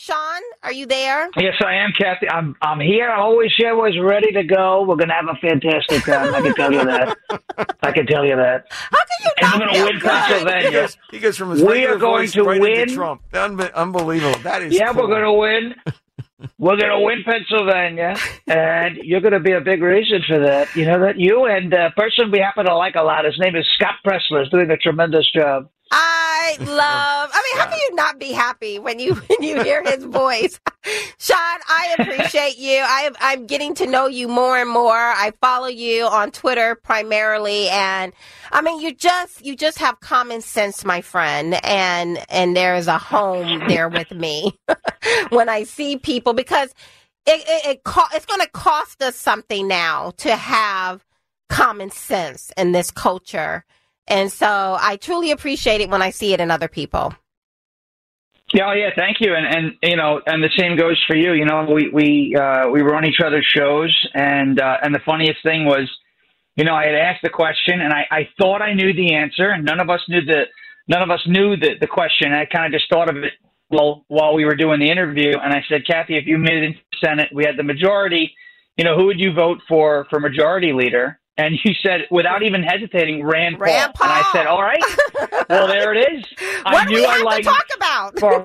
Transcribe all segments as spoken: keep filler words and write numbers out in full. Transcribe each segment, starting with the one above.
Sean, are you there? Yes, I am, Kathy. I'm I'm here. I'm always here, always ready to go. We're going to have a fantastic time. I can tell you that. I can tell you that. How can you And not we're going to feel win good? Pennsylvania. He goes, he goes from his We regular are going voice to right win. into Trump. Unbe- unbelievable. That is Yeah, cool. we're going to win. We're going to win Pennsylvania, and you're going to be a big reason for that. You know that? You and a person we happen to like a lot, his name is Scott Pressler, is doing a tremendous job. I love. I mean, how can you not be happy when you when you hear his voice, Sean? I appreciate you. I am, I'm getting to know you more and more. I follow you on Twitter primarily, and I mean, you just you just have common sense, my friend, and and there is a home there with me when I see people because it it, it co- it's going to cost us something now to have common sense in this culture. And so I truly appreciate it when I see it in other people. Yeah, oh, yeah, thank you, and and you know, and the same goes for you. You know, we we uh, we were on each other's shows, and uh, and the funniest thing was, you know, I had asked the question, and I, I thought I knew the answer, and none of us knew the none of us knew the the question. I kind of just thought of it while while we were doing the interview, and I said, Kathy, if you made it into the Senate, we had the majority. You know, who would you vote for for majority leader? And you said, without even hesitating, Rand Paul. Rand Paul. And I said, all right, well, there it is. What I do knew we I have liked to talk about? For,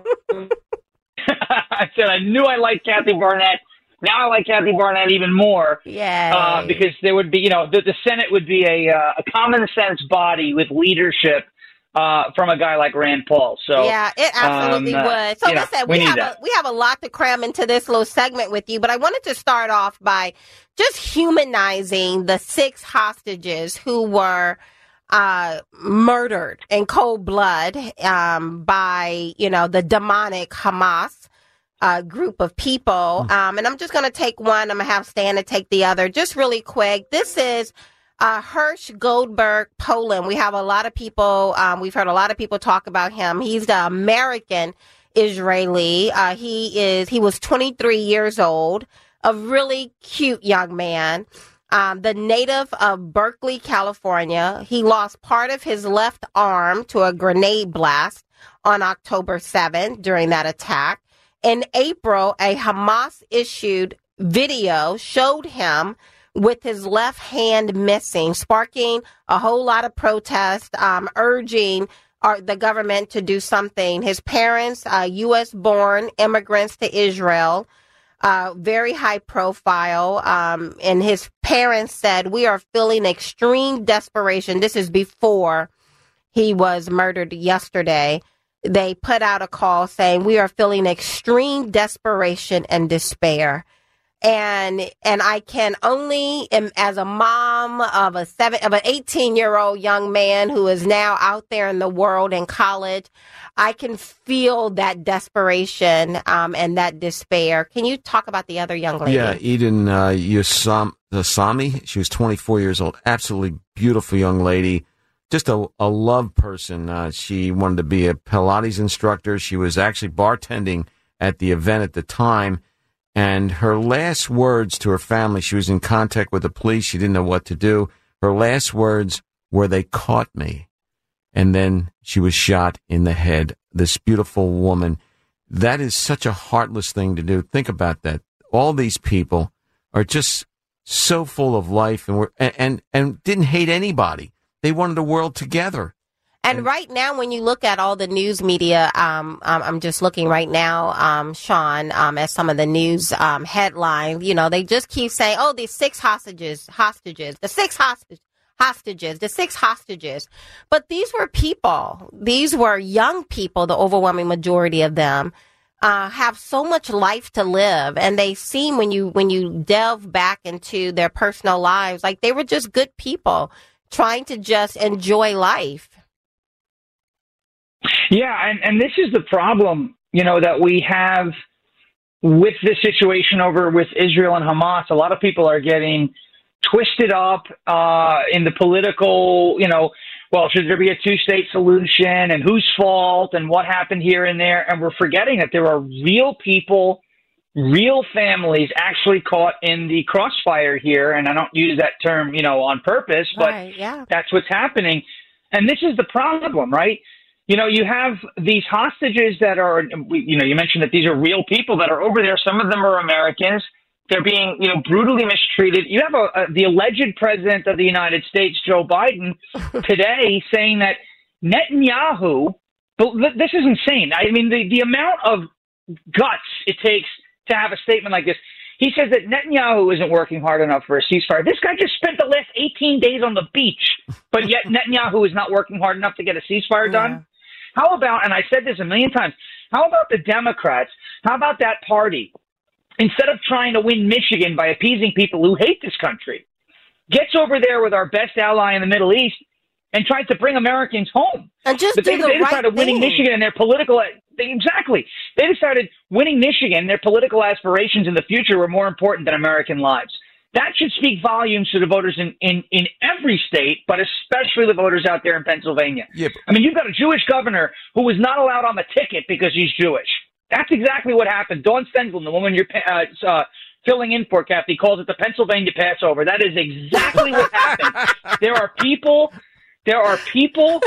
I said, I knew I liked Kathy Barnett. Now I like Kathy Barnett even more. Yeah. Uh, because there would be, you know, the, the Senate would be a, uh, a common sense body with leadership uh, from a guy like Rand Paul. So yeah, it absolutely um, uh, would. So you know, listen, we we, need have that. a, we have a lot to cram into this little segment with you, but I wanted to start off by just humanizing the six hostages who were uh, murdered in cold blood um, by, you know, the demonic Hamas uh, group of people. Um, and I'm just going to take one. I'm going to have Stan to take the other just really quick. This is uh, Hersh Goldberg, Poland. We have a lot of people. Um, we've heard a lot of people talk about him. He's the American Israeli. Uh, he is. He was twenty-three years old. A really cute young man. Um, the native of Berkeley, California. He lost part of his left arm to a grenade blast on October seventh during that attack. In April, a Hamas-issued video showed him with his left hand missing, sparking a whole lot of protest, um, urging our, the government to do something. His parents, uh, U S-born immigrants to Israel, uh, very high profile, um, and his parents said, we are feeling extreme desperation. This is before he was murdered yesterday. They put out a call saying, we are feeling extreme desperation and despair. And and I can only, as a mom of a seven of an eighteen year old young man who is now out there in the world in college, I can feel that desperation um, and that despair. Can you talk about the other young lady? Yeah, Eden uh, Yusam, Yusami. She was twenty-four years old. Absolutely beautiful young lady. Just a, a love person. Uh, she wanted to be a Pilates instructor. She was actually bartending at the event at the time. And her last words to her family, she was in contact with the police. She didn't know what to do. Her last words were, they caught me. And then she was shot in the head. This beautiful woman. That is such a heartless thing to do. Think about that. All these people are just so full of life and were, and, and, and didn't hate anybody. They wanted a world together. And right now, when you look at all the news media, um, um, I'm just looking right now, um, Sean, um, at some of the news um, headlines. You know, they just keep saying, "Oh, these six hostages, hostages, the six hostage, hostages, the six hostages." But these were people. These were young people. The overwhelming majority of them uh, have so much life to live, and they seem, when you when you delve back into their personal lives, like they were just good people trying to just enjoy life. Yeah, and, and this is the problem, you know, that we have with this situation over with Israel and Hamas. A lot of people are getting twisted up uh, in the political, you know, well, should there be a two-state solution and whose fault and what happened here and there? And we're forgetting that there are real people, real families actually caught in the crossfire here. And I don't use that term, you know, on purpose, but right, yeah. That's what's happening. And this is the problem, right? you know, you have these hostages that are, you know, you mentioned that these are real people that are over there. Some of them are Americans. They're being, you know, brutally mistreated. You have a, a, the alleged president of the United States, Joe Biden, today saying that Netanyahu, this is insane. I mean, the, the amount of guts it takes to have a statement like this. He says that Netanyahu isn't working hard enough for a ceasefire. This guy just spent the last eighteen days on the beach, but yet Netanyahu is not working hard enough to get a ceasefire done. Yeah. How about, and I said this a million times, how about the Democrats? How about that party? Instead of trying to win Michigan by appeasing people who hate this country, gets over there with our best ally in the Middle East and tries to bring Americans home. And just but do they, the they right decided thing. winning Michigan and their political they, exactly. They decided winning Michigan, their political aspirations in the future were more important than American lives. That should speak volumes to the voters in, in, in every state, but especially the voters out there in Pennsylvania. Yep. I mean, you've got a Jewish governor who was not allowed on the ticket because he's Jewish. That's exactly what happened. Dawn Stensland, the woman you're uh, uh, filling in for, Kathy, calls it the Pennsylvania Passover. That is exactly what happened. There are people, there are people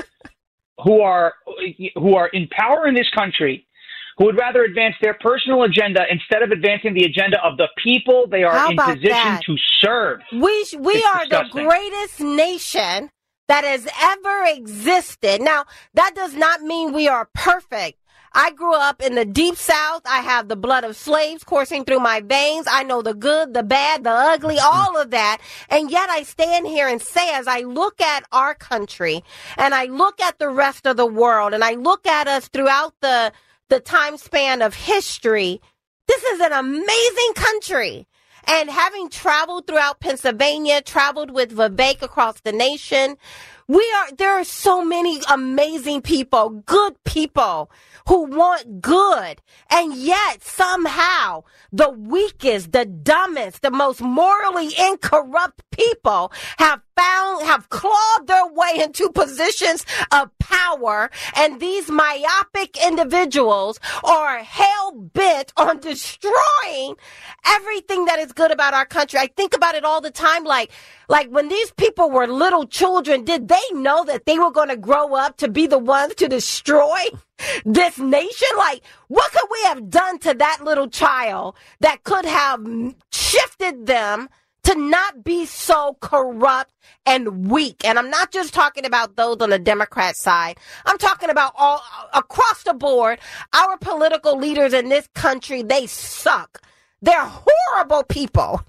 who are who are in power in this country who would rather advance their personal agenda instead of advancing the agenda of the people they are How in about position that? to serve. We we It's are disgusting. the greatest nation that has ever existed. Now, that does not mean we are perfect. I grew up in the deep South. I have the blood of slaves coursing through my veins. I know the good, the bad, the ugly, all of that. And yet I stand here and say, as I look at our country and I look at the rest of the world and I look at us throughout the, the time span of history, this is an amazing country. And having traveled throughout Pennsylvania, traveled with Vivek across the nation, we are, there are so many amazing people, good people who want good. And yet somehow the weakest, the dumbest, the most morally incorrupt people have found, have clawed their way into positions of power. And these myopic individuals are hell bent on destroying everything that is good about our country. I think about it all the time. Like, like when these people were little children, did they know that they were going to grow up to be the ones to destroy this nation? Like, what could we have done to that little child that could have shifted them to not be so corrupt and weak? And I'm not just talking about those on the Democrat side. I'm talking about all across the board. Our political leaders in this country, they suck. They're horrible people.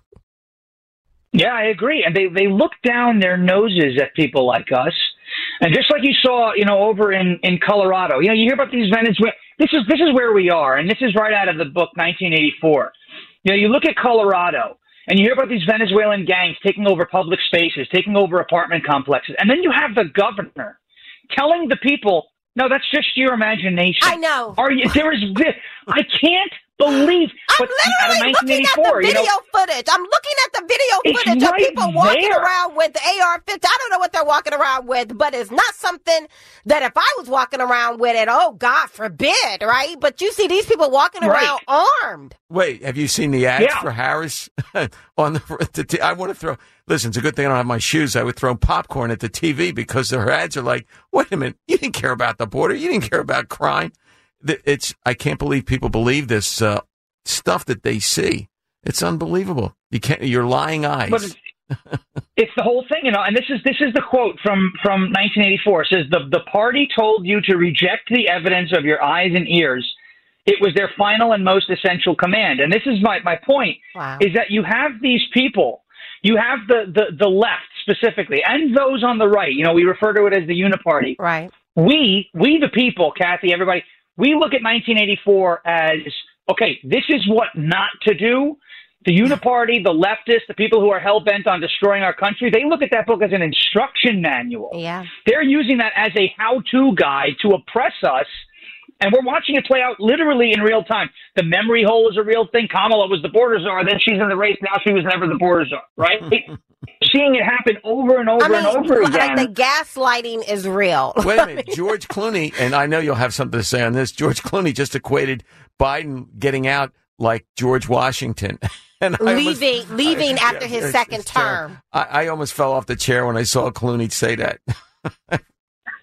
Yeah, I agree. And they, they look down their noses at people like us. And just like you saw, you know, over in, in Colorado, you know, you hear about these Venezuelans. This is, this is where we are. And this is right out of the book, nineteen eighty-four. You know, you look at Colorado and you hear about these Venezuelan gangs taking over public spaces, taking over apartment complexes. And then you have the governor telling the people, no, that's just your imagination. I know. Are you, there is, I can't believe. I'm literally looking at the video you know, footage. I'm looking at the video footage of right people walking there. around with the A R fifty. I don't know what they're walking around with, but it's not something that if I was walking around with it, oh, God forbid, right? But you see these people walking right. around armed. Wait, have you seen the ads yeah. for Harris? on the, the t- I want to throw, listen, it's a good thing I don't have my shoes. I would throw popcorn at the T V because their ads are like, wait a minute, you didn't care about the border. You didn't care about crime. It's, I can't believe people believe this uh, stuff that they see. It's unbelievable. You can't, you're lying eyes. But it's, it's the whole thing, you know, and this is, this is the quote from, from nineteen eighty-four. It says, the, the party told you to reject the evidence of your eyes and ears. It was their final and most essential command. And this is my, my point, wow. is that you have these people, you have the, the, the left specifically, and those on the right, you know, we refer to it as the uniparty. Right. We, we the people, Kathy, everybody, we look at nineteen eighty-four as, okay, this is what not to do. The uniparty, the leftists, the people who are hell-bent on destroying our country, they look at that book as an instruction manual. Yeah. They're using that as a how-to guide to oppress us, and we're watching it play out literally in real time. The memory hole is a real thing. Kamala was the border czar, then she's in the race, now she was never the border czar, right? Seeing it happen over and over I mean, and over again. Like the gaslighting is real. Wait a minute. George Clooney, and I know you'll have something to say on this, George Clooney just equated Biden getting out like George Washington. And leaving almost, leaving I, after yeah, his it's, second it's term. I, I almost fell off the chair when I saw Clooney say that.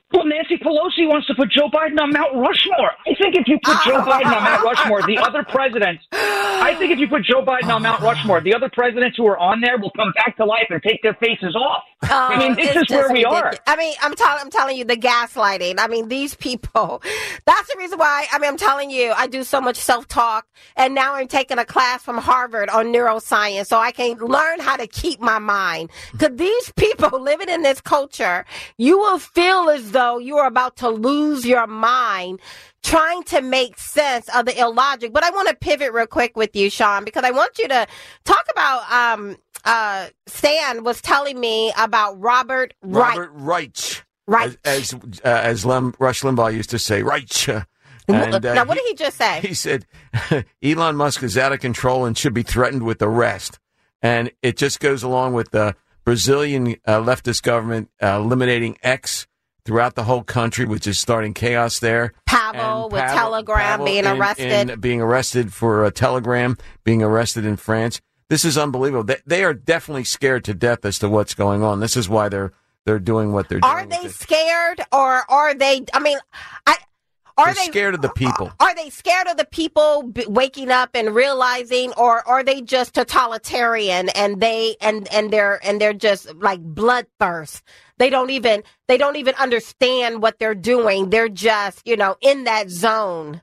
Well, Nancy Pelosi wants to put Joe Biden on Mount Rushmore. I think if you put Joe Biden on Mount Rushmore, the other presidents, I think if you put Joe Biden on Mount Rushmore, the other presidents who are on there will come back to life and take their faces off. Oh, I mean, this is where we ridiculous. are. I mean, I'm, t- I'm telling you, the gaslighting. I mean, these people, that's the reason why, I mean, I'm telling you, I do so much self-talk, and now I'm taking a class from Harvard on neuroscience so I can learn how to keep my mind. Because these people living in this culture, you will feel as though you are about to lose your mind trying to make sense of the illogic. But I want to pivot real quick with you, Sean, because I want you to talk about, um, uh, Stan was telling me about Robert Reich. Robert Reich. Reich. As, as, uh, as Lem, Rush Limbaugh used to say, Reich. And, uh, now, what did he just say? He said, Elon Musk is out of control and should be threatened with arrest. And it just goes along with the Brazilian uh, leftist government uh, eliminating X throughout the whole country, which is starting chaos there. Pavel with Pavel, Telegram Pavel being in, arrested. in being arrested for a Telegram, being arrested in France. This is unbelievable. They, they are definitely scared to death as to what's going on. This is why they're they're doing what they're are doing. Are they scared, or are they? I mean, I. Are They're they scared of the people? Are they scared of the people b- waking up and realizing, or are they just totalitarian and they and and they're and they're just like bloodthirst? They don't even they don't even understand what they're doing. They're just, you know, in that zone.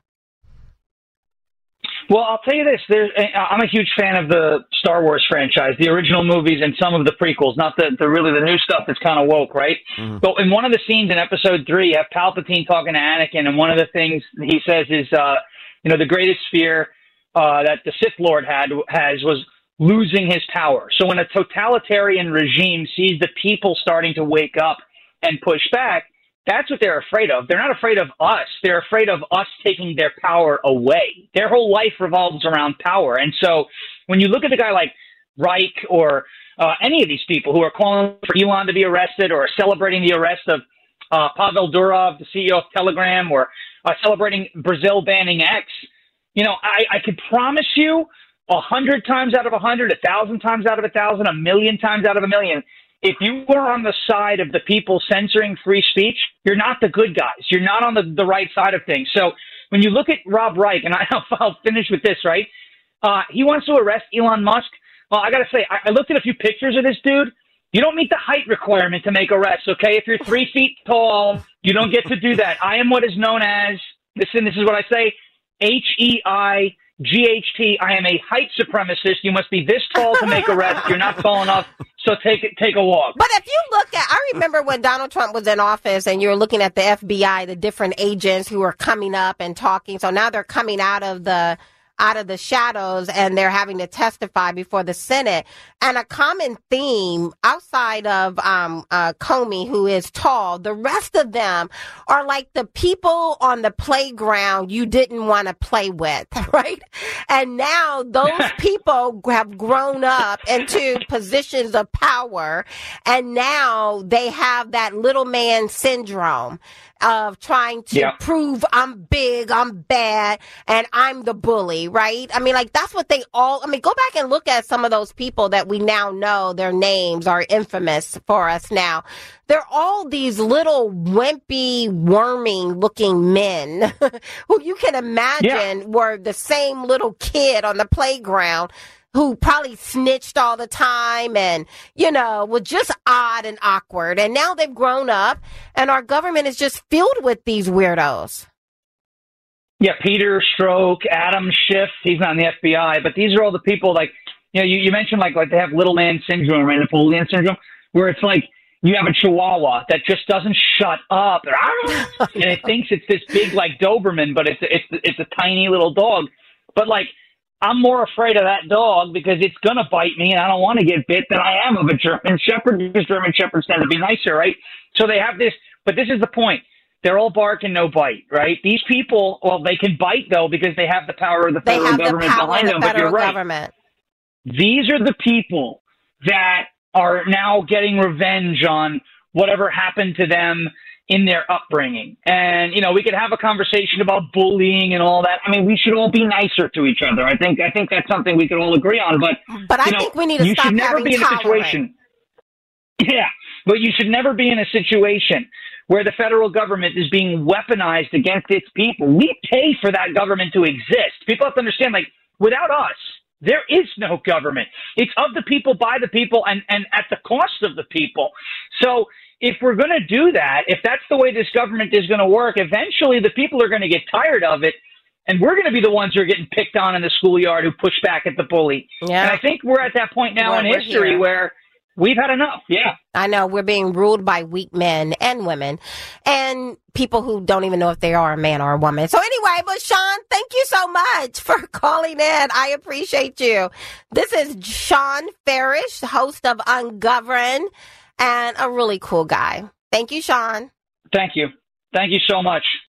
Well, I'll tell you this. There's, I'm a huge fan of the Star Wars franchise, the original movies and some of the prequels, not the, the really the new stuff that's kind of woke, right? Mm-hmm. But in one of the scenes in episode three, you have Palpatine talking to Anakin, and one of the things he says is, uh, you know, the greatest fear uh, that the Sith Lord had has was losing his power. So when a totalitarian regime sees the people starting to wake up and push back, that's what they're afraid of. They're not afraid of us. They're afraid of us taking their power away. Their whole life revolves around power. And so when you look at a guy like Reich or uh, any of these people who are calling for Elon to be arrested or celebrating the arrest of uh, Pavel Durov, the C E O of Telegram, or uh, celebrating Brazil banning X, you know, I, I could promise you a hundred times out of a hundred, a thousand times out of a thousand, a million times out of a million, if you were on the side of the people censoring free speech, you're not the good guys. You're not on the, the right side of things. So when you look at Rob Reich, and I, I'll finish with this, right? Uh, he wants to arrest Elon Musk. Well, I got to say, I, I looked at a few pictures of this dude. You don't meet the height requirement to make arrests, okay? If you're three feet tall, you don't get to do that. I am what is known as, listen, this is what I say, H E I G H T. I am a height supremacist. You must be this tall to make arrests. You're not tall enough. So take it, take a walk. But if you look at, I remember when Donald Trump was in office and you were looking at the F B I, the different agents who were coming up and talking. So now they're coming out of the, out of the shadows and they're having to testify before the Senate. And a common theme outside of, um, uh, Comey, who is tall, the rest of them are like the people on the playground you didn't want to play with, right? And now those people have grown up into positions of power, and now they have that little man syndrome of trying to yeah. prove I'm big, I'm bad, and I'm the bully, right? I mean, like, that's what they all, I mean, go back and look at some of those people that we now know their names are infamous for us now. They're all these little wimpy, worming looking men who you can imagine yeah. were the same little kid on the playground who probably snitched all the time and, you know, was just odd and awkward. And now they've grown up and our government is just filled with these weirdos. Yeah, Peter Strzok, Adam Schiff, he's not in the F B I, but these are all the people like, you know, you, you mentioned like, like they have little man syndrome, right? Napoleon syndrome, where it's like you have a Chihuahua that just doesn't shut up. And it thinks it's this big like Doberman, but it's, it's, it's a tiny little dog. But like, I'm more afraid of that dog because it's going to bite me and I don't want to get bit than I am of a German Shepherd because German Shepherds tend to be nicer, right? So they have this, but this is the point. They're all bark and no bite, right? These people, well, they can bite, though, because they have the power of the federal they have government the power behind of the them. But you're right. Government. These are the people that are now getting revenge on whatever happened to them in their upbringing. And, you know, we could have a conversation about bullying and all that. I mean, we should all be nicer to each other. I think I think that's something we could all agree on. But, but I you know, think we need to you stop should never having be in a situation. Yeah, but you should never be in a situation where the federal government is being weaponized against its people. We pay for that government to exist. People have to understand, like, without us, there is no government. It's of the people, by the people, and, and at the cost of the people. So if we're going to do that, if that's the way this government is going to work, eventually the people are going to get tired of it, and we're going to be the ones who are getting picked on in the schoolyard who push back at the bully. Yeah. And I think we're at that point now Well, in we're history here. where we've had enough. Yeah. I know we're being ruled by weak men and women and people who don't even know if they are a man or a woman. So anyway, but Sean, thank you so much for calling in. I appreciate you. This is Sean Farish, host of Ungoverned, and a really cool guy. Thank you, Sean. Thank you. Thank you so much.